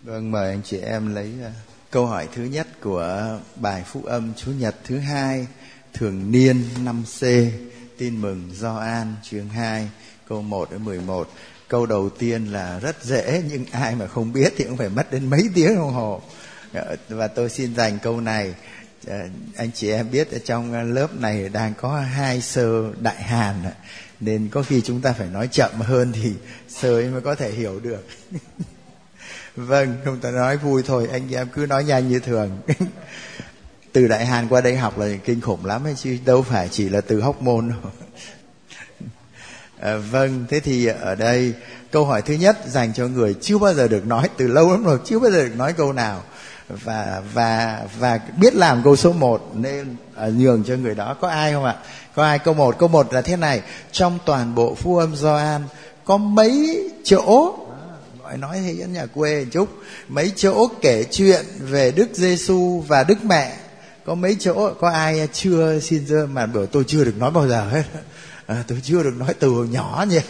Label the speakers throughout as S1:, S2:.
S1: Vâng, mời anh chị em lấy câu hỏi thứ nhất của bài Phúc Âm Chủ nhật thứ 2 thường niên 5C, tin mừng Gioan chương 2 câu 1 đến 11. Câu đầu tiên là rất dễ, nhưng ai mà không biết thì cũng phải mất đến mấy tiếng đồng hồ. Và tôi xin dành câu này. Anh chị em biết ở trong lớp này đang có 2 sơ Đại Hàn, nên có khi chúng ta phải nói chậm hơn thì sơ ấy mới có thể hiểu được. Vâng, không ta nói vui thôi, anh em cứ nói nhanh như thường. Từ Đại Hàn qua đây học là kinh khủng lắm ấy chứ đâu phải chỉ là từ Hóc Môn đâu. Vâng, thế thì ở đây câu hỏi thứ nhất dành cho người chưa bao giờ được nói, từ lâu lắm rồi chưa bao giờ được nói câu nào, và biết làm câu số 1 nên nhường cho người đó. Có ai không ạ? Có ai? Câu 1 là thế này: trong toàn bộ Phúc Âm Gioan có mấy chỗ, nói thế dẫn nhà quê một chút, mấy chỗ kể chuyện về Đức Giêsu và Đức Mẹ. Có mấy chỗ, có ai chưa xin dơ mà bảo tôi chưa được nói bao giờ hết? Tôi chưa được nói từ hồi nhỏ nhỉ?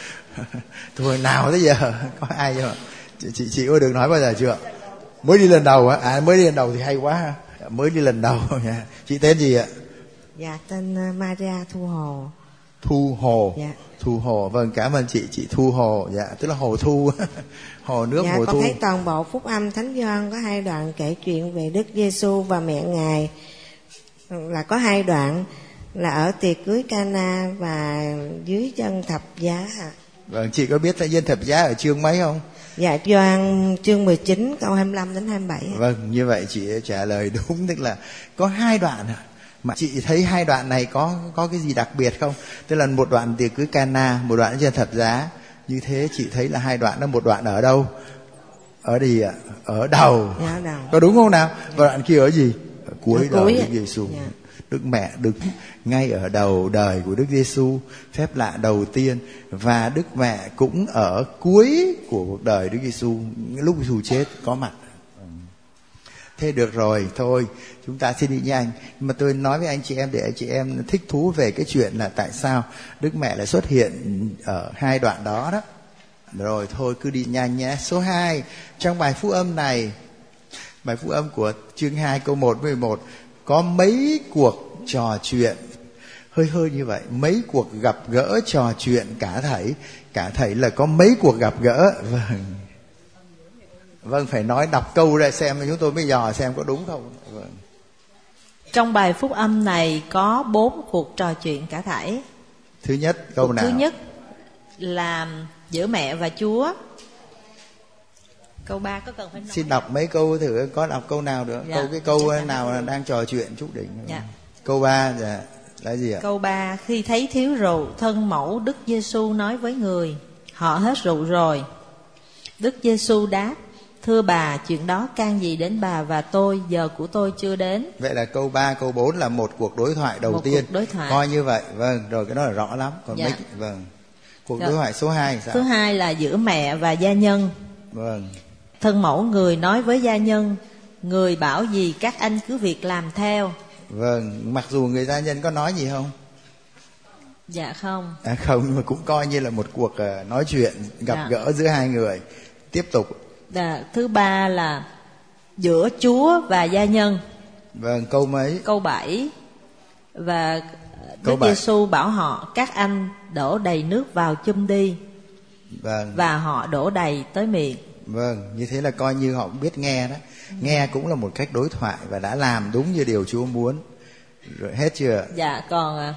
S1: Từ hồi nào tới giờ? Có ai chưa? Chị có được nói bao giờ chưa? Mới đi lần đầu á? Mới đi lần đầu thì hay quá. Mới đi lần đầu nha. Chị tên gì ạ?
S2: Dạ, tên Maria Thu Hồ.
S1: Thu Hồ.
S2: Dạ.
S1: Thu Hồ, vâng, cảm ơn chị Thu Hồ. Dạ, tức là hồ thu. Hồ nước
S2: dạ,
S1: mùa thu.
S2: con thấy toàn bộ Phúc Âm Thánh Gioan có 2 đoạn kể chuyện về Đức Giêsu và mẹ Ngài, là có 2 đoạn là ở tiệc cưới Cana và dưới chân thập giá.
S1: Vâng, chị có biết là dân thập giá ở chương mấy không?
S2: Dạ, Gioan chương 19 câu 25 đến 27.
S1: Vâng, như vậy chị trả lời đúng, tức là có 2 đoạn. Mà chị thấy 2 đoạn này có cái gì đặc biệt không? Tức là một đoạn tiệc cưới Cana, một đoạn trên thập giá. Như thế chị thấy là 2 đoạn đó, một đoạn ở đâu? Ở gì ạ? Ở đầu.
S2: Dạ, đầu.
S1: Có đúng không nào? Và đoạn kia ở gì? Ở cuối đời Đức Giêsu.
S2: Dạ.
S1: Đức Mẹ đứng ngay ở đầu đời của Đức Giêsu, phép lạ đầu tiên, và Đức Mẹ cũng ở cuối của cuộc đời Đức Giêsu, lúc Giêsu chết có mặt. Thế được rồi, thôi chúng ta xin đi nhanh. Mà tôi nói với anh chị em để anh chị em thích thú về cái chuyện là tại sao Đức Mẹ lại xuất hiện ở 2 đoạn đó đó. Rồi thôi cứ đi nhanh nhé. Số 2, trong bài Phúc Âm này, bài Phúc Âm của chương 2 câu 1-11, có mấy cuộc trò chuyện hơi như vậy, mấy cuộc gặp gỡ trò chuyện cả thảy là có mấy cuộc gặp gỡ. Vâng, phải nói đọc câu ra xem chúng tôi mới dò xem có đúng không. Vâng.
S3: Trong bài Phúc Âm này có 4 cuộc trò chuyện cả thảy.
S1: Thứ nhất, câu
S3: cuộc
S1: nào?
S3: Thứ nhất là giữa mẹ và Chúa. Câu 3 có cần phải nói?
S1: Xin đọc mấy câu thử, có đọc câu nào nữa?
S3: Dạ.
S1: Câu nào là đang trò chuyện chút đỉnh.
S3: Dạ.
S1: Câu 3 là gì ạ?
S3: Câu 3, khi thấy thiếu rượu, thân mẫu Đức Giêsu nói với người: họ hết rượu rồi. Đức Giêsu đáp: thưa bà, chuyện đó can gì đến bà và tôi, giờ của tôi chưa đến.
S1: Vậy là câu 3, câu 4 là một cuộc đối thoại đầu tiên.
S3: Cuộc đối thoại.
S1: Coi như vậy, vâng, rồi cái đó là rõ lắm. Còn
S3: dạ.
S1: vâng. Cuộc đối thoại số 2 sao?
S3: Thứ 2 là giữa mẹ và gia nhân.
S1: Vâng.
S3: Thân mẫu người nói với gia nhân: người bảo gì các anh cứ việc làm theo.
S1: Vâng, mặc dù người gia nhân có nói gì không?
S3: Dạ không.
S1: Không, nhưng mà cũng coi như là một cuộc nói chuyện, gặp gỡ giữa 2 người. Tiếp tục.
S3: Thứ 3 là giữa Chúa và gia nhân.
S1: Vâng, câu mấy?
S3: Câu 7. Và
S1: câu
S3: Đức Giêsu bảo họ: các anh đổ đầy nước vào chum đi.
S1: Vâng.
S3: Và họ đổ đầy tới miệng.
S1: Vâng, như thế là coi như họ biết nghe đó. Nghe cũng là một cách đối thoại và đã làm đúng như điều Chúa muốn. Rồi hết chưa?
S3: Dạ, còn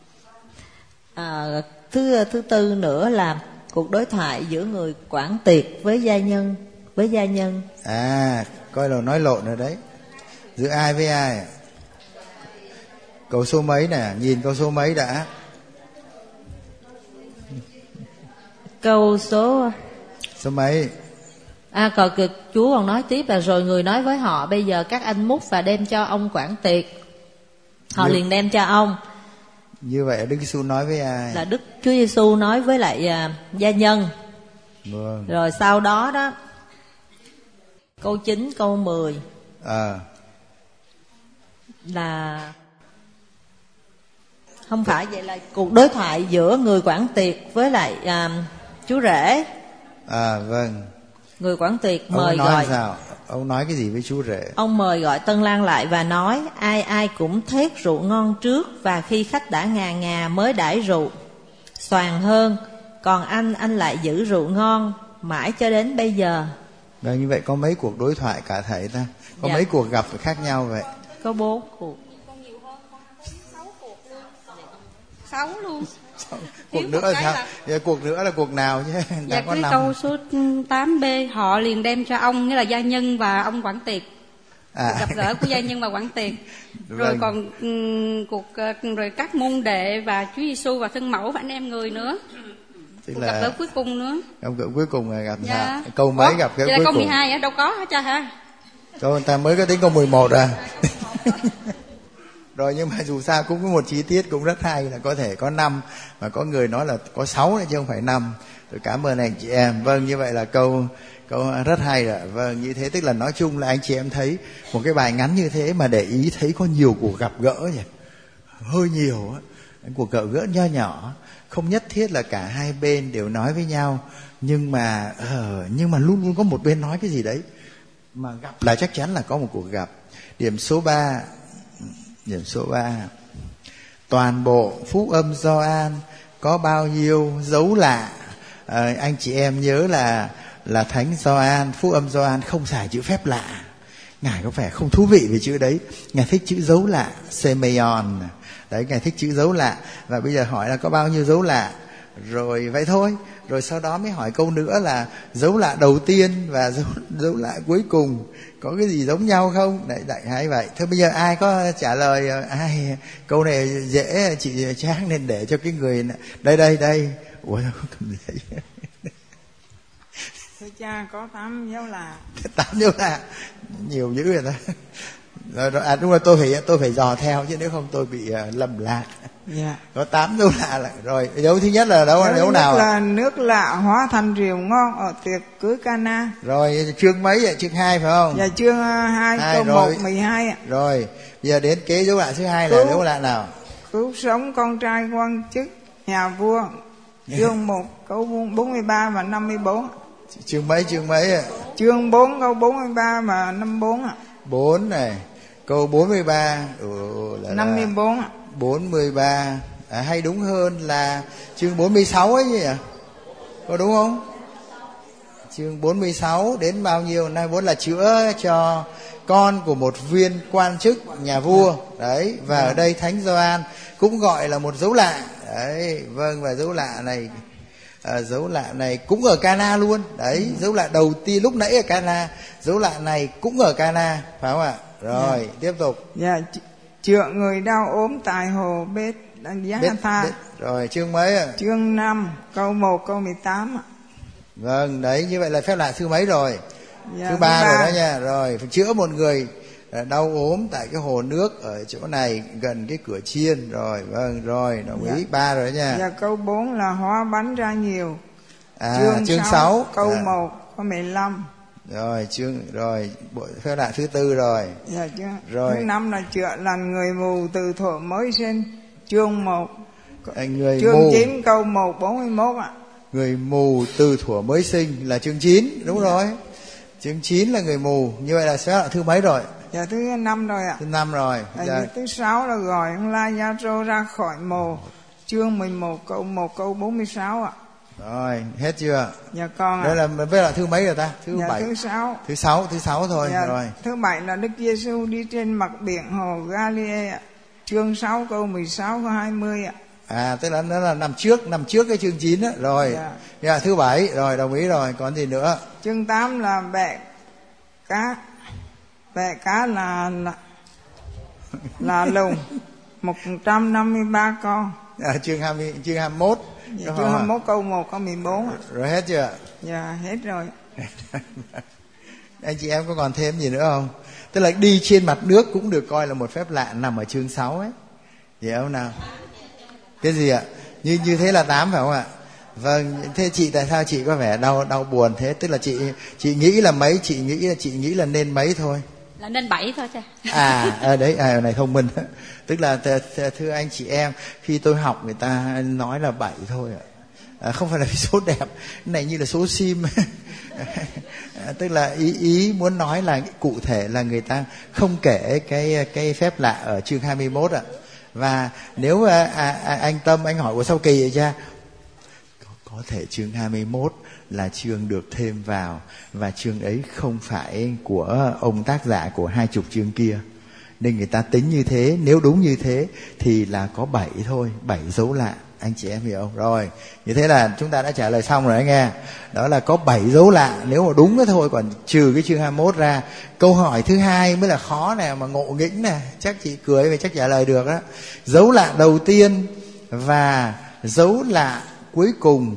S3: thứ 4 nữa là cuộc đối thoại giữa người quản tiệc với gia nhân.
S1: Coi là nói lộn rồi đấy. Giữa ai với ai? Câu số mấy nè, nhìn câu số mấy đã.
S3: Câu số
S1: mấy?
S3: Còn Chúa còn nói tiếp là rồi người nói với họ: bây giờ các anh múc và đem cho ông quản tiệc. Họ liền đem cho ông.
S1: Như vậy Đức Giêsu nói với ai?
S3: Là Đức Chúa Giêsu nói với lại gia nhân.
S1: Vâng.
S3: Rồi sau đó đó, câu 9, câu 10 là không phải vậy, là cuộc đối thoại giữa người quản tiệc với lại chú rể.
S1: Vâng.
S3: Người quản tiệc
S1: Ông
S3: mời
S1: nói
S3: gọi.
S1: sao? Ông nói cái gì với chú rể?
S3: Ông mời gọi Tân Lang lại và nói: ai ai cũng thét rượu ngon trước, và khi khách đã ngà mới đãi rượu xoàng hơn, còn anh lại giữ rượu ngon mãi cho đến bây giờ.
S1: Và như vậy có mấy cuộc đối thoại cả thầy ta? Có
S3: Dạ.
S1: mấy cuộc gặp khác nhau vậy?
S3: Có 4 cuộc.
S4: Con nhiều hơn, con có 6 cuộc luôn. 6 luôn.
S1: Cuộc
S4: Thiếu
S1: nữa
S4: một
S1: là
S4: cái
S1: sao?
S4: là-
S1: Dạ, cuộc nữa là cuộc nào chứ?
S4: Dạ
S1: Đã có
S4: cái
S1: 5.
S4: câu số 8B họ liền đem cho ông, nghĩa là gia nhân và ông quản tiệc. Gặp gỡ của gia nhân và quản tiệc. Rồi
S1: Vâng.
S4: còn rồi các môn đệ và Chúa Giêsu và thân mẫu và anh em người nữa.
S1: Tức
S4: Cuộc
S1: là
S4: gặp gỡ cuối cùng nữa.
S1: gặp gỡ cuối cùng là gặp
S4: Dạ.
S1: sao? Câu mấy gặp gỡ
S4: vậy là
S1: cuối
S4: câu
S1: cùng?
S4: 12 á, đâu có hả cha hả?
S1: Câu người ta mới có tính câu 11 à? Rồi nhưng mà dù sao cũng có một chi tiết cũng rất hay là có thể có 5, mà có người nói là có 6 chứ không phải 5. Tôi cảm ơn anh chị em. Vâng, như vậy là câu rất hay rồi. Vâng, như thế tức là nói chung là anh chị em thấy một cái bài ngắn như thế mà để ý thấy có nhiều cuộc gặp gỡ nhỉ, hơi nhiều á. Cuộc gặp gỡ nho nhỏ, không nhất thiết là cả hai bên đều nói với nhau, nhưng mà luôn luôn có một bên nói cái gì đấy, mà gặp là chắc chắn là có một cuộc gặp. Điểm số 3. Toàn bộ phúc âm Gioan có bao nhiêu dấu lạ? Anh chị em nhớ là Thánh Gioan, phúc âm Gioan không xài chữ phép lạ. Ngài có vẻ không thú vị về chữ đấy. Ngài thích chữ dấu lạ, semeion. Đấy, Ngài thích chữ dấu lạ. Và bây giờ hỏi là có bao nhiêu dấu lạ? Rồi vậy thôi. Rồi sau đó mới hỏi câu nữa là dấu lạ đầu tiên và dấu lạ cuối cùng có cái gì giống nhau không? Đại hay vậy. Thôi bây giờ ai có trả lời ai? Câu này dễ, chị Trang nên để cho cái người đây. Ủa sao không cầm giấy?
S5: Thưa cha, có 8 dấu lạ.
S1: 8 dấu lạ, nhiều dữ rồi ta. Rồi, đúng rồi, tôi phải dò theo chứ nếu không tôi bị lầm lạc.
S5: Dạ.
S1: Có 8 dấu lạ là rồi. Dấu thứ nhất là dấu nào?
S5: Là nước lạ hóa thành rượu ngon ở tiệc cưới Cana.
S1: Rồi chương mấy vậy? Chương 2 phải không?
S5: Dạ chương 2 câu
S1: rồi.
S5: 1-12 ạ.
S1: Rồi, bây giờ đến kế dấu lạ thứ hai là dấu lạ nào?
S5: Cứu sống con trai quan chức nhà vua. Chương 1 câu 43 và 54.
S1: Chương mấy?
S5: Chương 4 câu 43 và 54 ạ.
S1: 4 này, câu 43
S5: 54 ạ.
S1: 43 hay đúng hơn là chương 46 ấy nhỉ? Có đúng không? Chương 46 đến bao nhiêu? Nay vốn là chữa cho con của một viên quan chức nhà vua. Đấy, và ở đây Thánh Gioan cũng gọi là một dấu lạ. Đấy, vâng, và dấu lạ này cũng ở Cana luôn. Đấy, dấu lạ đầu tiên lúc nãy ở Cana, dấu lạ này cũng ở Cana, phải không ạ? Rồi, tiếp tục.
S5: Dạ, chữa người đau ốm tại hồ Bethesda.
S1: Rồi, chương mấy ạ?
S5: Chương 5 câu 1 câu 18 ạ.
S1: Vâng, đấy, như vậy là phép lạ thứ mấy rồi?
S5: Dạ,
S1: thứ 3 rồi đó nha. Rồi, phải chữa một người đau ốm tại cái hồ nước ở chỗ này gần cái cửa chiên. Rồi, vâng, rồi, đồng ý. 3 rồi đó nha.
S5: Dạ, câu 4 là hóa bánh ra nhiều.
S1: Chương 6
S5: câu 1 câu 15.
S1: Rồi, phép lạ thứ 4 rồi.
S5: Dạ,
S1: rồi.
S5: Thứ 5 là chữa lành người mù từ thuở mới sinh. Chương 1 chương 9 câu 1-41 ạ.
S1: Người mù từ thuở mới sinh là chương 9, đúng rồi. Chương 9 là người mù. Như vậy là phép lạ thứ mấy rồi?
S5: Dạ, thứ 5 rồi ạ.
S1: Thứ 5 rồi.
S5: Dạ. Thứ 6 là gọi ông La-gia-rô ra khỏi mồ. Chương 11 câu 1 câu 46 ạ.
S1: Rồi, hết chưa?
S5: Dạ con ạ.
S1: Đây là phép lạ thứ mấy rồi ta? Thứ 7.
S5: Thứ 6
S1: thôi.
S5: Dạ,
S1: rồi.
S5: Thứ 7 là Đức Giêsu đi trên mặt biển hồ Galilee ạ. Chương 6 câu 16 câu 20 ạ.
S1: Tức là nó là nằm trước cái chương 9 á. Rồi. Dạ, thứ 7 rồi, đồng ý rồi, còn gì nữa?
S5: Chương 8 là bẹ cá là lùng 153 con.
S1: Chương 21.
S5: Dạ, chương 21 câu 1 câu 14 ạ.
S1: Rồi hết chưa?
S5: Dạ, hết rồi.
S1: Anh chị em có còn thêm gì nữa không? Tức là đi trên mặt nước cũng được coi là một phép lạ nằm ở chương 6 ấy. Hiểu không nào? Cái gì ạ? Như thế là 8 phải không ạ? Vâng, thế chị tại sao chị có vẻ đau buồn thế? Tức là chị nghĩ là mấy? Chị nghĩ là nên mấy thôi?
S4: Là nên 7 thôi cha.
S1: Đấy, này thông minh. Tức là thưa anh chị em, khi tôi học người ta nói là 7 thôi ạ. Không phải là vì số đẹp, này như là số sim. Tức là ý muốn nói là cụ thể là người ta không kể cái phép lạ ở chương 21 ạ. Và nếu anh Tâm anh hỏi sao kỳ vậy cha? Có thể chương 21 là chương được thêm vào, và chương ấy không phải của ông tác giả của 20 chương kia, nên người ta tính như thế. Nếu đúng như thế thì là có 7 thôi, 7 dấu lạ. Anh chị em hiểu không? Rồi, như thế là chúng ta đã trả lời xong rồi anh nghe. Đó là có 7 dấu lạ, nếu mà đúng cái thôi. Còn trừ cái chương 21 ra. Câu hỏi thứ hai mới là khó nè, mà ngộ nghĩnh nè, chắc chị cười và chắc trả lời được đó. Dấu lạ đầu tiên và dấu lạ cuối cùng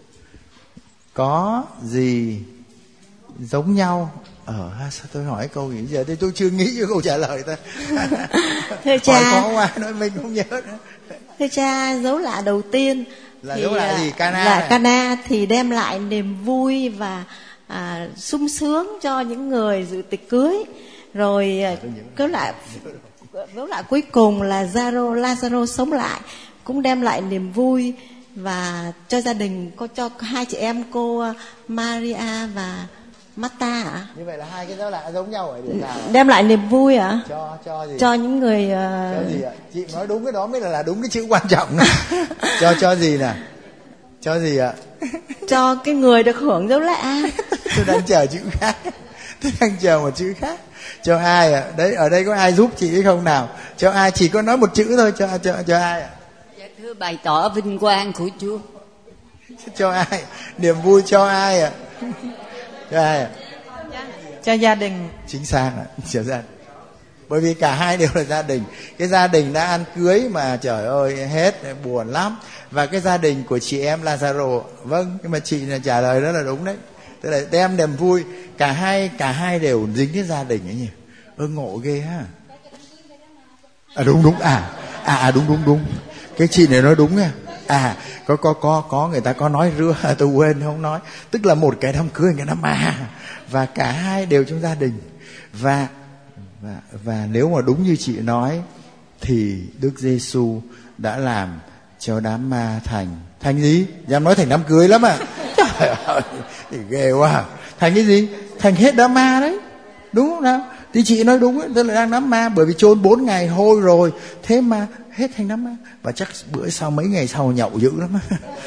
S1: có gì giống nhau? Sao tôi hỏi câu gì giờ tôi chưa nghĩ cho câu trả lời ta.
S2: Thưa cha,
S1: hỏi khó quá nói mình không nhớ nữa.
S2: Thưa cha, dấu lạ đầu tiên
S1: là
S2: thì
S1: dấu lạ gì? Cana
S2: là
S1: này.
S2: Cana thì đem lại niềm vui và sung sướng cho những người dự tiệc cưới. Rồi dấu lạ cuối cùng là Lazaro sống lại, cũng đem lại niềm vui và cho gia đình, cho hai chị em cô Maria và Marta ạ.
S1: Như vậy là hai cái dấu lạ giống nhau ở điểm nào?
S2: Đem lại niềm vui ạ.
S1: Cho gì?
S2: Cho những người
S1: cho gì ạ? Chị nói đúng cái đó mới là đúng cái chữ quan trọng. cho gì nè? Cho gì ạ?
S2: Cho cái người được hưởng dấu lạ.
S1: Tôi đang chờ chữ khác. Tôi đang chờ một chữ khác. Cho ai ạ? Đấy, ở đây có ai giúp chị hay không nào? Cho ai? Chỉ có nói một chữ thôi. Cho ai ạ?
S6: Dạ thưa, bày tỏ vinh quang của Chúa.
S1: Cho ai? Niềm vui cho ai ạ? Cho ai ạ?
S3: Cho gia đình.
S1: Chính xác ạ. Cho gia đình. Bởi vì cả hai đều là gia đình. Cái gia đình đã ăn cưới mà trời ơi hết buồn lắm. Và cái gia đình của chị em Lazaro, vâng, nhưng mà chị là trả lời đó là đúng đấy. Tức là đem niềm vui. Cả hai đều dính đến gia đình ấy nhỉ. Ngộ ghê ha. Đúng. Đúng. Cái chị này nói đúng nha. Có người ta có nói rưa, tôi quên không nói. Tức là một cái đám cưới, cái đám ma, và cả hai đều trong gia đình. Và nếu mà đúng như chị nói thì Đức Giêsu đã làm cho đám ma thành gì? Dám nói thành đám cưới lắm à. Trời ơi, ghê quá. Thành cái gì? Thành hết đám ma đấy. Đúng không nào? Thì chị nói đúng ấy, tức là đang đám ma, bởi vì chôn 4 ngày hôi rồi, thế mà hết thành đám ma. Và chắc bữa sau mấy ngày sau nhậu dữ lắm.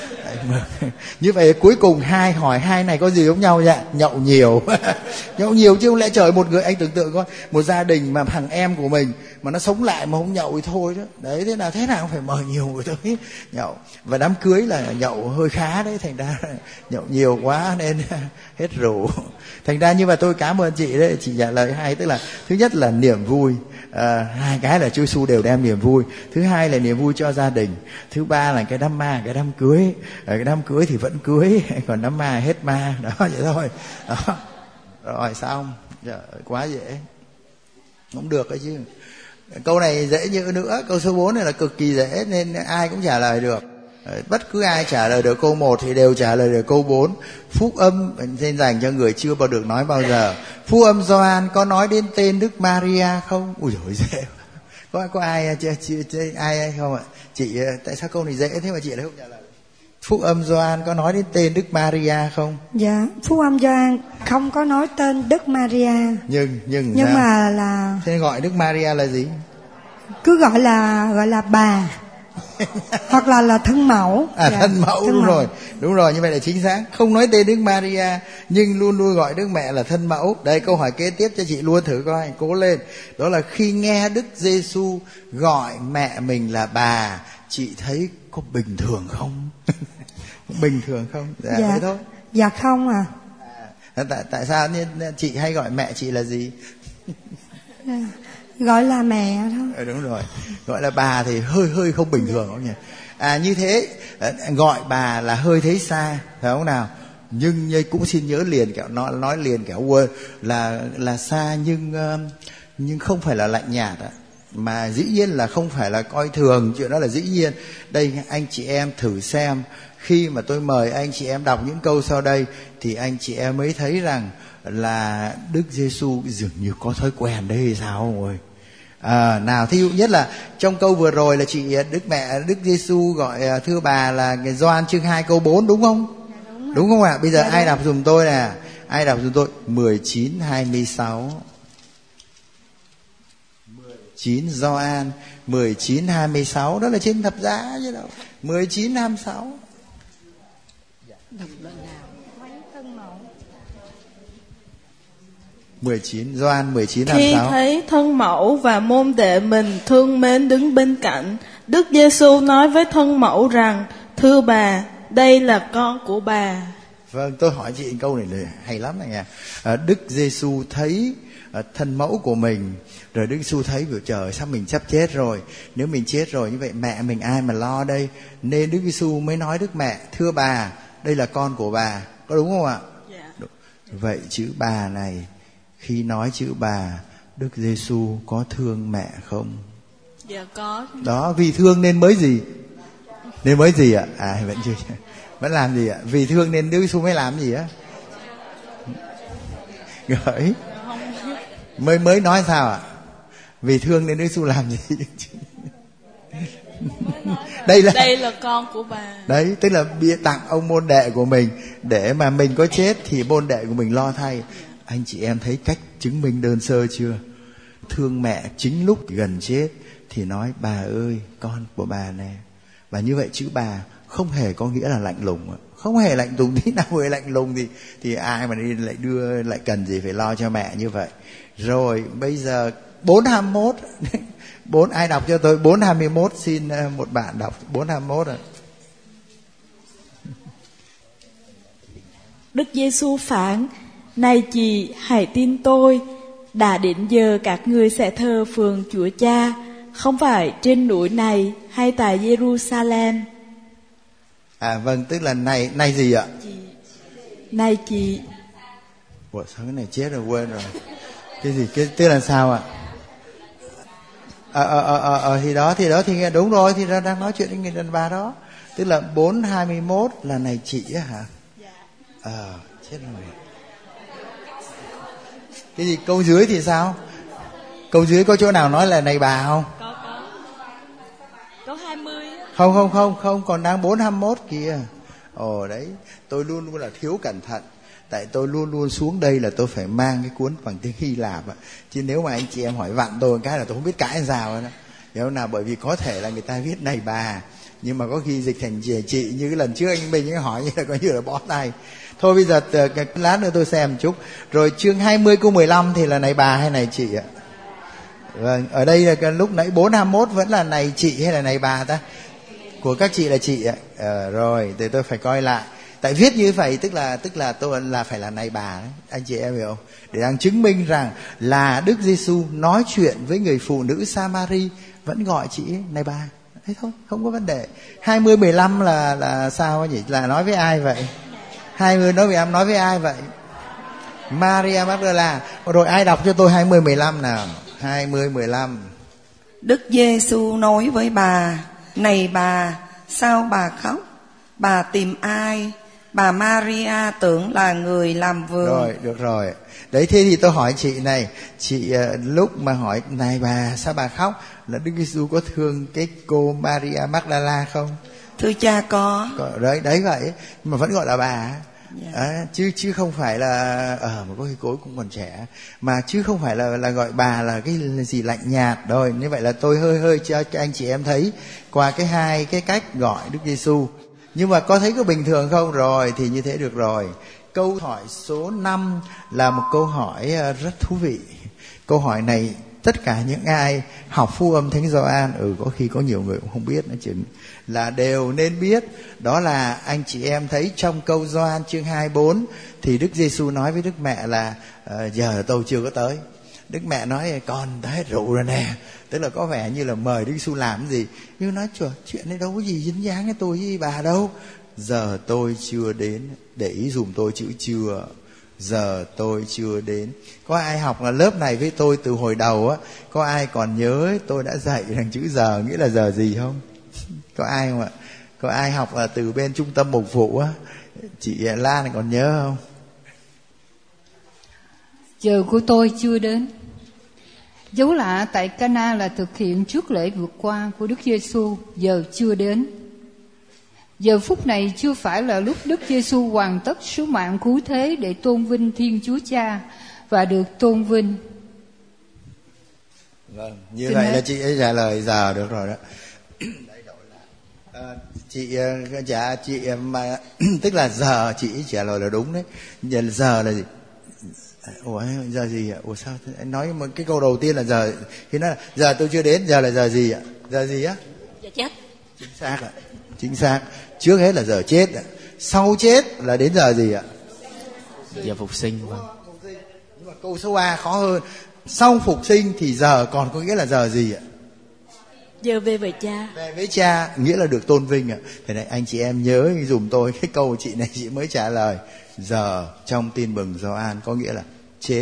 S1: Như vậy cuối cùng hỏi hai này có gì giống nhau dạ? Nhậu nhiều. Nhậu nhiều chứ không lẽ trời một người, anh tưởng tượng coi, một gia đình mà thằng em của mình mà nó sống lại mà không nhậu thì thôi đó. Đấy, thế nào cũng phải mời nhiều người tới nhậu. Và đám cưới là nhậu hơi khá đấy, thành ra nhậu nhiều quá nên hết rượu. Thành ra như vậy tôi cảm ơn chị đấy, chị trả lời hay. Tức là thứ nhất là niềm vui, hai cái là Chúa Giêsu đều đem niềm vui. Thứ hai là niềm vui cho gia đình. Thứ ba là cái đám ma, cái đám cưới. Cái đám cưới thì vẫn cưới, còn đám ma hết ma. Đó, vậy thôi. Đó. Rồi xong. Quá dễ. Không được ấy chứ. Câu này dễ như nữa. Câu số 4 này là cực kỳ dễ nên ai cũng trả lời được. Bất cứ ai trả lời được câu 1 thì đều trả lời được câu 4. Phúc âm nên dành cho người chưa bao được nói bao giờ. Phúc âm Gioan có nói đến tên Đức Maria không? Ui dồi dễ. Có ai ai không ạ? Chị tại sao câu này dễ thế mà chị lại không trả lời? Phúc âm Gioan có nói đến tên Đức Maria không?
S7: Dạ, Phúc âm Gioan không có nói tên Đức Maria.
S1: Nhưng
S7: mà là
S1: thế gọi Đức Maria là gì?
S7: Cứ gọi là bà. Hoặc là thân mẫu.
S1: Dạ, thân mẫu, đúng rồi, như vậy là chính xác. Không nói tên Đức Maria nhưng luôn luôn gọi Đức Mẹ là thân mẫu. Đây, câu hỏi kế tiếp cho chị luôn thử coi, cố lên. Đó là khi nghe Đức Giêsu gọi mẹ mình là bà, chị thấy có bình thường không? Bình thường không? Dạ, thế thôi.
S7: Dạ không à.
S1: Tại sao chị hay gọi mẹ chị là gì?
S7: Gọi là mẹ thôi.
S1: Đúng rồi. Gọi là bà thì hơi không bình thường không nhỉ? Như thế gọi bà là hơi thấy xa, phải không nào? Nhưng cũng xin nhớ liền kẹo nói liền kẹo quên là xa, nhưng không phải là lạnh nhạt ạ. Mà dĩ nhiên là không phải là coi thường, chuyện đó là dĩ nhiên. Đây anh chị em thử xem, khi mà tôi mời anh chị em đọc những câu sau đây thì anh chị em mới thấy rằng là Đức Giêsu dường như có thói quen đấy hay sao rồi. Nào thí dụ nhất là trong câu vừa rồi là chị Đức Giêsu gọi thưa bà là Gioan chương 2 câu 4 đúng không? Đúng không ạ? Bây giờ ai đọc dùm tôi nè? Ai đọc dùm tôi 19:26. 19 Gioan 19:26, đó là trên thập giá chứ đâu. 19:26. Đọc đoạn nào? 19 Gioan 19:26.
S8: Khi thấy thân mẫu và môn đệ mình thương mến đứng bên cạnh, Đức Giêsu nói với thân mẫu rằng: thưa bà, đây là con của bà.
S1: Vâng, tôi hỏi chị câu này là hay lắm này nha. Đức Giêsu thấy thân mẫu của mình, rồi Đức Giêsu thấy vừa trời sao mình sắp chết rồi, nếu mình chết rồi như vậy mẹ mình ai mà lo đây, nên Đức Giêsu mới nói Đức Mẹ: thưa bà, đây là con của bà. Có đúng không ạ?
S8: Dạ.
S1: Vậy chữ bà này, khi nói chữ bà, Đức Giêsu có thương mẹ không?
S8: Dạ có.
S1: Đó, vì thương nên mới gì? Nên mới gì ạ? Vẫn chưa. Vẫn làm gì ạ? Vì thương nên Đức Giêsu mới làm gì á? Gửi. Mới nói sao ạ? Vì thương nên Đức Giêsu làm gì? Đây là
S8: con của bà.
S1: Đấy, tức là bia tặng ông môn đệ của mình, để mà mình có chết thì môn đệ của mình lo thay. Anh chị em thấy cách chứng minh đơn sơ chưa? Thương mẹ chính lúc gần chết thì nói: bà ơi, con của bà nè. Và như vậy chữ bà không hề có nghĩa là lạnh lùng, không hề lạnh lùng tí nào. Người lạnh lùng thì ai mà đi lại đưa lại cần gì phải lo cho mẹ như vậy. Rồi bây giờ 4:21. Ai đọc cho tôi 4:21? Xin một bạn đọc 4:21 ạ.
S8: Đức Giêsu phán: này chị, hãy tin tôi, đã đến giờ các ngươi sẽ thờ phượng Chúa Cha, không phải trên núi này hay tại Jerusalem.
S1: Vâng, tức là này gì ạ?
S8: Này chị.
S1: Ủa, sao cái này chết rồi, quên rồi. Cái gì? Tức là sao ạ? Thì đó thì đúng rồi, thì ra đang nói chuyện với người đàn bà đó. Tức là 4:21 là này chị á hả? Chết rồi. Cái gì câu dưới thì sao? Câu dưới có chỗ nào nói là này bà không?
S8: Có. Câu 20.
S1: Không, còn đang 4:21 kìa. Đấy, tôi luôn luôn là thiếu cẩn thận. Tại tôi luôn luôn xuống đây là tôi phải mang cái cuốn bằng tiếng Hy Lạp ạ. Chứ nếu mà anh chị em hỏi vặn tôi cái là tôi không biết cãi sao đó. Hiểu nào? Bởi vì có thể là người ta viết này bà, nhưng mà có khi dịch thành chị, như cái lần trước anh Bình hỏi như là coi như là bó tay. Thôi bây giờ lát nữa tôi xem một chút. Rồi chương 20 câu 15 thì là này bà hay này chị ạ? Vâng, ở đây là lúc nãy 4:21 vẫn là này chị hay là này bà ta? Của các chị là chị ạ. Rồi, thì tôi phải coi lại. Tại viết như vậy tức là tôi là phải là này bà đấy. Anh chị em hiểu không? Để đang chứng minh rằng là Đức Giêsu nói chuyện với người phụ nữ Samari vẫn gọi chị này bà. Thế thôi, không có vấn đề. 20:15 là sao nhỉ? Là nói với ai vậy? 20 nói với ai vậy? Maria Magdala. Rồi ai đọc cho tôi 20:15 nào? 20:15.
S9: Đức Giêsu nói với bà: này bà, sao bà khóc? Bà tìm ai? Bà Maria tưởng là người làm vườn.
S1: Rồi, được rồi. Đấy, thế thì tôi hỏi chị này, chị lúc mà hỏi này bà sao bà khóc, là Đức Giêsu có thương cái cô Maria Magdala không?
S9: Thưa cha có.
S1: Đấy vậy, mà vẫn gọi là bà. Chứ không phải là mà có khi cô ấy cũng còn trẻ, mà chứ không phải là gọi bà là cái gì lạnh nhạt. Rồi như vậy là tôi hơi cho anh chị em thấy qua cái hai cái cách gọi Đức Giêsu. Nhưng mà có thấy có bình thường không? Rồi thì như thế được rồi. Câu hỏi số 5 là một câu hỏi rất thú vị. Câu hỏi này tất cả những ai học Phúc âm Thánh Gioan, có khi có nhiều người cũng không biết nữa chừng, là đều nên biết. Đó là anh chị em thấy trong câu Gioan chương 24 thì Đức Giêsu nói với Đức Mẹ là giờ tôi chưa có tới. Đức Mẹ nói con đã hết rượu rồi nè. Tức là có vẻ như là mời Đức Giêsu làm cái gì. Nhưng nói chuyện này đâu có gì dính dáng với tôi với bà đâu. Giờ tôi chưa đến. Để ý dùm tôi chữ chưa. Giờ tôi chưa đến. Có ai học là lớp này với tôi từ hồi đầu á, có ai còn nhớ tôi đã dạy rằng chữ giờ nghĩa là giờ gì không? Có ai không ạ? Có ai học là từ bên trung tâm mục vụ á? Chị Lan còn nhớ không?
S6: Giờ của tôi chưa đến.
S10: Dấu lạ tại Cana là thực hiện trước lễ vượt qua của Đức Giêsu, giờ chưa đến. Giờ phút này chưa phải là lúc Đức Giêsu hoàn tất sứ mạng cứu thế để tôn vinh Thiên Chúa Cha và được tôn vinh.
S1: Vâng, như vậy là chị ấy trả lời giờ được rồi đó. Chị mà tức là giờ chị ấy trả lời là đúng đấy. Giờ là gì? Ủa giờ gì ạ? Ủa sao anh nói một cái câu đầu tiên là giờ, khi nói là giờ tôi chưa đến, giờ là giờ gì ạ? Giờ gì á?
S6: Giờ chết.
S1: Chính xác ạ. Chính xác. Trước hết là giờ chết ạ. Sau chết là đến giờ gì ạ?
S11: Giờ phục sinh. Vâng.
S1: Nhưng mà câu số 3 khó hơn. Sau phục sinh thì giờ còn có nghĩa là giờ gì ạ?
S8: Giờ về với Cha.
S1: Về với Cha nghĩa là được tôn vinh ạ. Thế này anh chị em nhớ dùm tôi cái câu chị này chị mới trả lời. Giờ trong tin mừng Gioan có nghĩa là chết,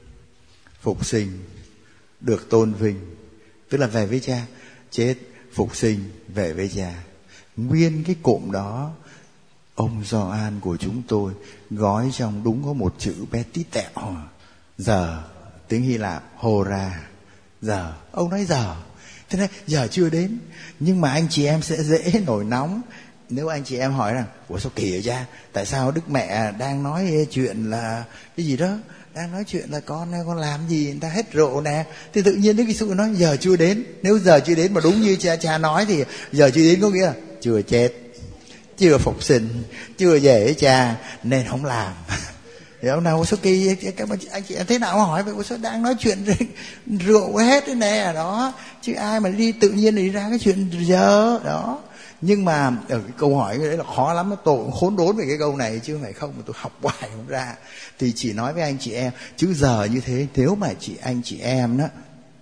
S1: phục sinh, được tôn vinh. Tức là về với Cha. Chết, phục sinh, về với Cha. Nguyên cái cụm đó ông Gioan của chúng tôi gói trong đúng có một chữ bé tí tẹo. Giờ, tiếng Hy Lạp hora. Giờ, ông nói giờ. Thế nên giờ chưa đến. Nhưng mà anh chị em sẽ dễ nổi nóng nếu anh chị em hỏi rằng ủa sao kỳ vậy Cha? Tại sao Đức Mẹ đang nói chuyện là cái gì đó, đang nói chuyện là con làm gì người ta hết rượu nè, thì tự nhiên Đức Giêsu nói giờ chưa đến. Nếu giờ chưa đến mà đúng như cha nói thì giờ chưa đến có nghĩa là chưa chết, chưa phục sinh, chưa về với Cha nên không làm. Thì ông nào số kỳ các anh chị em thế nào hỏi vậy, sao đang nói chuyện rượu hết thế nè đó, chứ ai mà đi tự nhiên đi ra cái chuyện giờ đó. Nhưng mà ở cái câu hỏi đấy là khó lắm, tôi cũng khốn đốn về cái câu này chứ phải không mà tôi học hoài không ra. Thì chỉ nói với anh chị em chữ giờ như thế, nếu mà anh chị em đó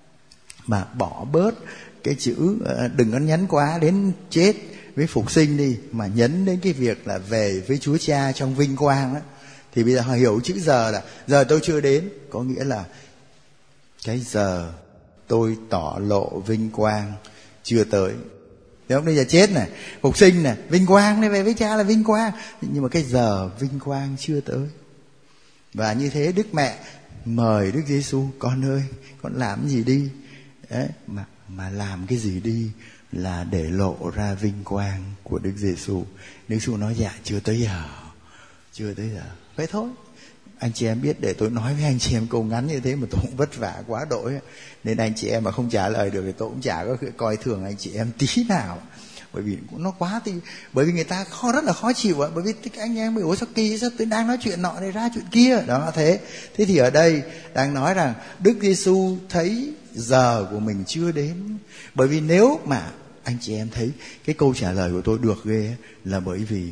S1: mà bỏ bớt cái chữ đừng có nhấn quá đến chết với phục sinh đi, mà nhấn đến cái việc là về với Chúa Cha trong vinh quang đó, thì bây giờ họ hiểu chữ giờ là giờ tôi chưa đến, có nghĩa là cái giờ tôi tỏ lộ vinh quang chưa tới. Nếu bây giờ chết này, phục sinh này, vinh quang này, về với Cha là vinh quang, nhưng mà cái giờ vinh quang chưa tới. Và như thế Đức Mẹ mời Đức Giêsu, con ơi, con làm gì đi? Đấy, mà làm cái gì đi là để lộ ra vinh quang của Đức Giêsu. Đức Giêsu nói dạ chưa tới giờ, chưa tới giờ. Vậy thôi. Anh chị em biết để tôi nói với anh chị em câu ngắn như thế mà tôi cũng vất vả quá đỗi, nên anh chị em mà không trả lời được thì tôi cũng chả có coi thường anh chị em tí nào, bởi vì nó quá thì bởi vì người ta rất là khó chịu ạ. Bởi vì anh em ủa sao kỳ, sao tôi đang nói chuyện nọ này ra chuyện kia đó. Thế thì ở đây đang nói rằng Đức Giêsu thấy giờ của mình chưa đến. Bởi vì nếu mà anh chị em thấy cái câu trả lời của tôi được ghê là bởi vì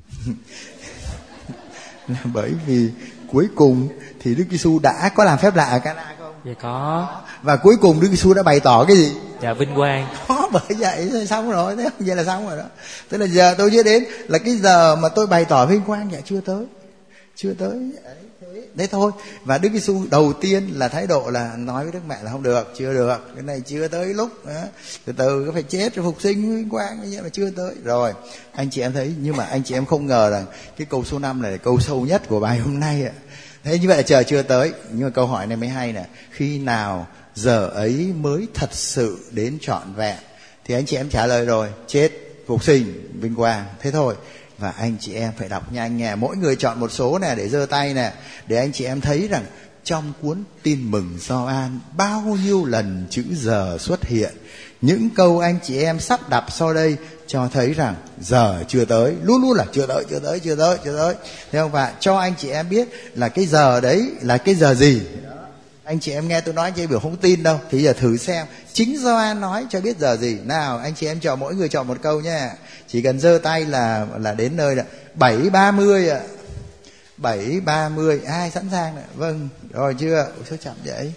S1: là bởi vì cuối cùng thì Đức Giêsu đã có làm phép lạ ở Cana không?
S11: Dạ có.
S1: Và cuối cùng Đức Giêsu đã bày tỏ cái gì?
S11: Dạ vinh quang.
S1: Đó, bởi vậy xong rồi, thế vậy là xong rồi đó. Tức là giờ tôi chưa đến là cái giờ mà tôi bày tỏ vinh quang, dạ chưa tới. Đấy thôi. Và Đức Giêsu đầu tiên là thái độ là nói với Đức Mẹ là không được, chưa được, cái này chưa tới lúc đó. Từ từ có phải chết rồi phục sinh vinh quang, như vậy mà chưa tới. Rồi anh chị em thấy, nhưng mà anh chị em không ngờ rằng cái câu số 5 này là câu sâu nhất của bài hôm nay ạ. Thế như vậy là chờ chưa tới. Nhưng mà câu hỏi này mới hay nè, khi nào giờ ấy mới thật sự đến trọn vẹn? Thì anh chị em trả lời rồi, chết, phục sinh, vinh quang, thế thôi. Và anh chị em phải đọc nhanh nghe, mỗi người chọn một số nè để giơ tay nè, để anh chị em thấy rằng trong cuốn tin mừng Gioan bao nhiêu lần chữ giờ xuất hiện. Những câu anh chị em sắp đọc sau đây cho thấy rằng giờ chưa tới, luôn luôn là chưa tới. Thấy không? Và cho anh chị em biết là cái giờ đấy là cái giờ gì. Anh chị em nghe tôi nói chứ biểu không tin đâu. Thì giờ thử xem chính Gioan nói cho biết giờ gì. Nào anh chị em chọn, mỗi người chọn một câu nha. Chỉ cần giơ tay là đến nơi là 7:30 ạ. 7:30 ai sẵn sàng ạ? Vâng, rồi chưa? Sao chậm vậy?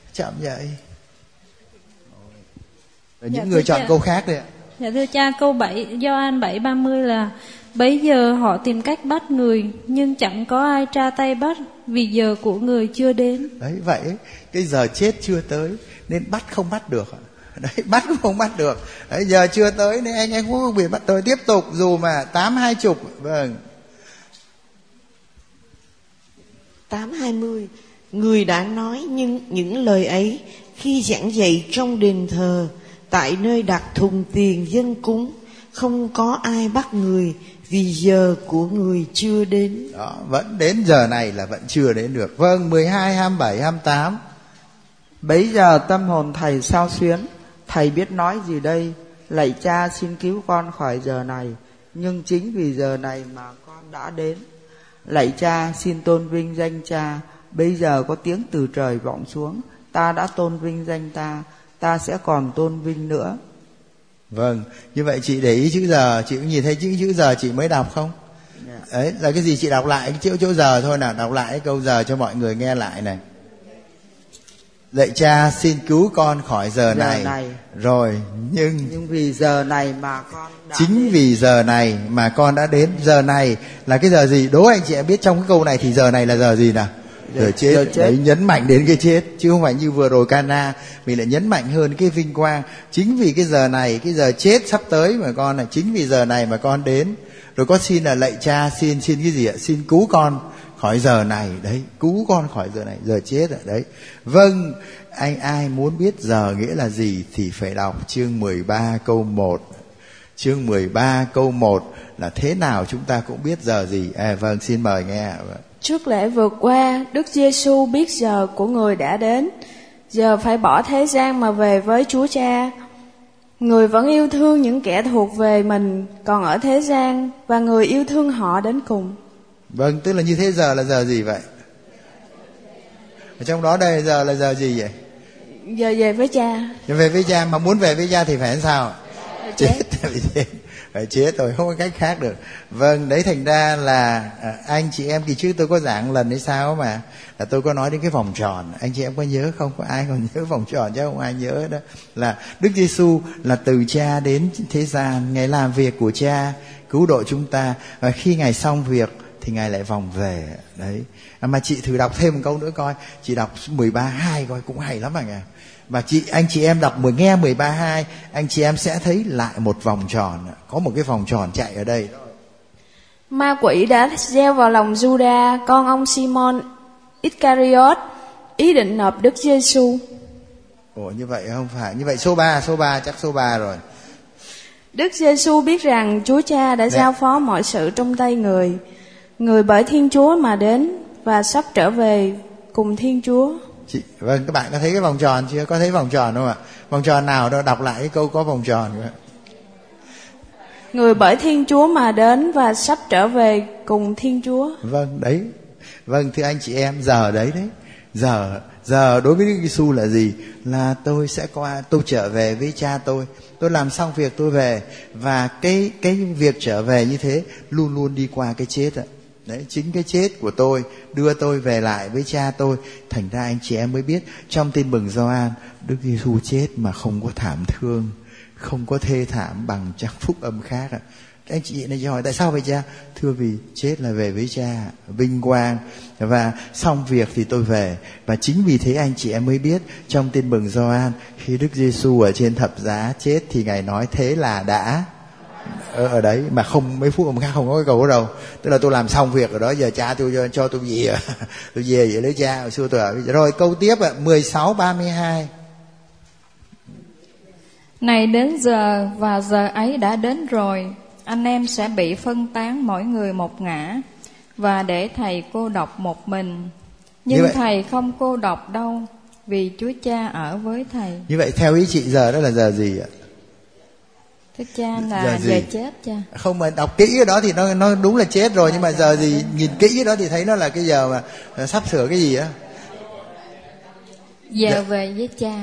S1: Rồi những người chọn câu khác đi ạ.
S12: Dạ thưa cha, câu 7 Gioan 7:30 là bấy giờ họ tìm cách bắt người, nhưng chẳng có ai tra tay bắt, vì giờ của người chưa đến. Đấy,
S1: vậy cái giờ chết chưa tới nên bắt không bắt được. Đấy, bắt cũng không bắt được. Đấy, giờ chưa tới nên anh em không bị bắt. Tôi tiếp tục dù mà 8:20. Vâng.
S2: 8:20
S13: Người đã nói những lời ấy khi giảng dạy trong đền thờ, tại nơi đặt thùng tiền dâng cúng. Không có ai bắt người, vì giờ của người chưa đến.
S1: Đó, vẫn đến giờ này là vẫn chưa đến được. Vâng, 12, 27, 28.
S14: Bấy giờ tâm hồn thầy xao xuyến, thầy biết nói gì đây? Lạy Cha, xin cứu con khỏi giờ này, nhưng chính vì giờ này mà con đã đến. Lạy Cha, xin tôn vinh danh Cha. Bây giờ có tiếng từ trời vọng xuống, ta đã tôn vinh danh ta, ta sẽ còn tôn vinh nữa.
S1: Vâng, như vậy chị để ý chữ giờ, chị cũng nhìn thấy chữ giờ chị mới đọc không? Đấy là cái gì, chị đọc lại cái chỗ giờ thôi nào, đọc lại cái câu giờ cho mọi người nghe lại này. Lạy Cha, xin cứu con khỏi giờ này. Rồi, nhưng
S14: vì giờ này mà con đã
S1: chính đến. Vì giờ này mà con đã đến. Giờ này là cái giờ gì? Đố anh chị em biết trong cái câu này thì giờ này là giờ gì nào? Giờ chết. Giờ chết. Đấy, nhấn mạnh đến cái chết, chứ không phải như vừa rồi Cana mình lại nhấn mạnh hơn cái vinh quang. Chính vì cái giờ này, cái giờ chết sắp tới mà con là chính vì giờ này mà con đến. Rồi có xin là lạy Cha, xin cái gì ạ? Xin cứu con khỏi giờ này. Đấy, cứu con khỏi giờ này, giờ chết ạ. Đấy. Vâng, ai muốn biết giờ nghĩa là gì thì phải đọc chương 13 câu 1. Chương 13 câu 1 là thế nào chúng ta cũng biết giờ gì. Vâng, xin mời nghe.
S8: Trước lễ vượt qua, Đức Giêsu biết giờ của người đã đến. Giờ phải bỏ thế gian mà về với Chúa Cha. Người vẫn yêu thương những kẻ thuộc về mình còn ở thế gian, và người yêu thương họ đến cùng.
S1: Vâng, tức là như thế giờ là giờ gì vậy? Ở trong đó đây giờ là giờ gì vậy?
S8: Giờ về với Cha.
S1: Giờ về với Cha, mà muốn về với Cha thì phải làm sao? Chết. Phải chết rồi, không có cách khác được. Vâng, đấy thành ra là anh chị em kỳ trước tôi có giảng lần hay sao mà là tôi có nói đến cái vòng tròn. Anh chị em có nhớ không? Có ai còn nhớ vòng tròn chứ không ai nhớ đó. Là Đức Giêsu là từ Cha đến thế gian, Ngài làm việc của Cha cứu độ chúng ta, và khi Ngài xong việc thì Ngài lại vòng về. Đấy. Mà chị thử đọc thêm một câu nữa coi, chị đọc 13:2 coi cũng hay lắm à nghe. Và anh chị em đọc nghe 13:2, anh chị em sẽ thấy lại một vòng tròn, có một cái vòng tròn chạy ở đây.
S8: Ma quỷ đã gieo vào lòng Juda, con ông Simon Iscariot, ý định nộp Đức Giêsu.
S1: Ủa như vậy không phải, như vậy số 3 chắc số 3 rồi.
S8: Đức Giêsu biết rằng Chúa Cha đã giao phó mọi sự trong tay người. Người bởi Thiên Chúa mà đến và sắp trở về cùng Thiên Chúa.
S1: Vâng, các bạn có thấy cái vòng tròn chưa? Có thấy vòng tròn không ạ? Vòng tròn nào đó, đọc lại cái câu có vòng tròn.
S8: Người bởi Thiên Chúa mà đến và sắp trở về cùng Thiên Chúa.
S1: Vâng, đấy. Vâng, thưa anh chị em, giờ đấy. Giờ đối với Đức Giêsu là gì? Là tôi sẽ tôi trở về với Cha tôi làm xong việc tôi về, và cái việc trở về như thế luôn luôn đi qua cái chết ạ. Đấy, chính cái chết của tôi đưa tôi về lại với Cha tôi. Thành ra anh chị em mới biết trong Tin Mừng Gioan, Đức Giêsu chết mà không có thảm thương, không có thê thảm bằng các phúc âm khác ạ. Anh chị này hỏi tại sao vậy Cha? Thưa vì chết là về với Cha, vinh quang, và xong việc thì tôi về. Và chính vì thế anh chị em mới biết trong Tin Mừng Gioan, khi Đức Giêsu ở trên thập giá chết thì Ngài nói thế là đã ở đấy, mà không mấy phút khác không có cái câu đó đâu. Tức là tôi làm xong việc ở đó, giờ Cha tôi cho tôi về tôi về vậy lấy Cha. Hồi xưa tôi ở rồi. Câu tiếp ạ, 16:32.
S15: Này đến giờ, và giờ ấy đã đến rồi, anh em sẽ bị phân tán mỗi người một ngã, và để thầy cô độc một mình. Nhưng thầy không cô độc đâu, vì Chúa Cha ở với thầy.
S1: Như vậy theo ý chị giờ đó là giờ gì ạ?
S15: Thưa Cha là giờ chết Cha.
S1: Không, mà đọc kỹ cái đó thì nó đúng là chết rồi, nhưng mà giờ gì nhìn kỹ cái đó thì thấy nó là cái giờ mà sắp sửa cái gì á?
S15: Giờ về với Cha.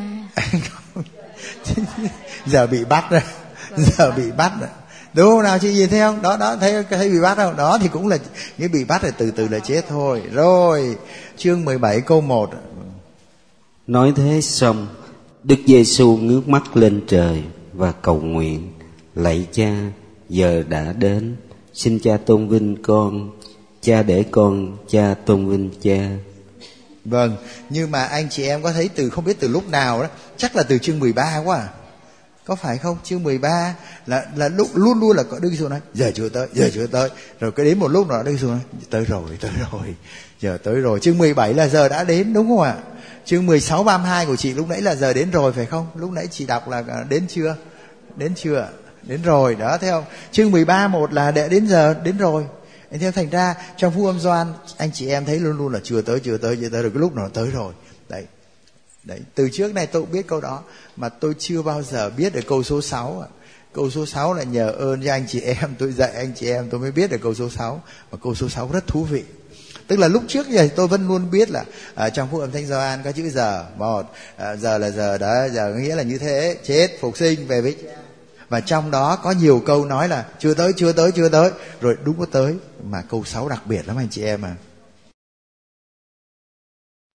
S1: Giờ bị bắt rồi. Giờ bị bắt rồi. Đúng không nào chị nhìn thấy không? Đó thấy bị bắt không? Đó thì cũng là cái bị bắt rồi, từ từ là chết thôi. Rồi, chương 17 câu 1.
S16: Nói thế xong, Đức Giêsu ngước mắt lên trời và cầu nguyện: Lạy Cha, giờ đã đến, xin Cha tôn vinh con, Cha để con, Cha tôn vinh Cha.
S1: Vâng, nhưng mà anh chị em có thấy không biết từ lúc nào đó, chắc là từ chương 13 quá à. Có phải không? Chương 13 là lúc luôn luôn là có Đức Giêsu nói giờ chưa tới. Rồi cái đến một lúc nào Đức Giêsu nói tới rồi. Giờ tới rồi. Chương 17 là giờ đã đến, đúng không ạ? Chương 16 32 của chị lúc nãy là giờ đến rồi phải không? Lúc nãy chị đọc là đến chưa? Đến rồi, đó thấy không? Chương 13 1 là đã đến giờ, đến rồi. Thế thành ra trong Phúc Âm Gioan anh chị em thấy luôn luôn là chưa tới rồi, cái lúc nào tới rồi. Đấy, từ trước này tôi cũng biết câu đó mà tôi chưa bao giờ biết được câu số 6 ạ. Câu số 6 là nhờ ơn cho anh chị em, tôi dạy anh chị em tôi mới biết được câu số 6. Và câu số 6 rất thú vị. Tức là lúc trước giờ tôi vẫn luôn biết là trong Phúc Âm Thánh Gioan có chữ giờ, giờ là giờ đó, giờ nghĩa là như thế, chết, phục sinh, về với Cha. Và trong đó có nhiều câu nói là chưa tới, rồi đúng có tới. Mà câu 6 đặc biệt lắm anh chị em à.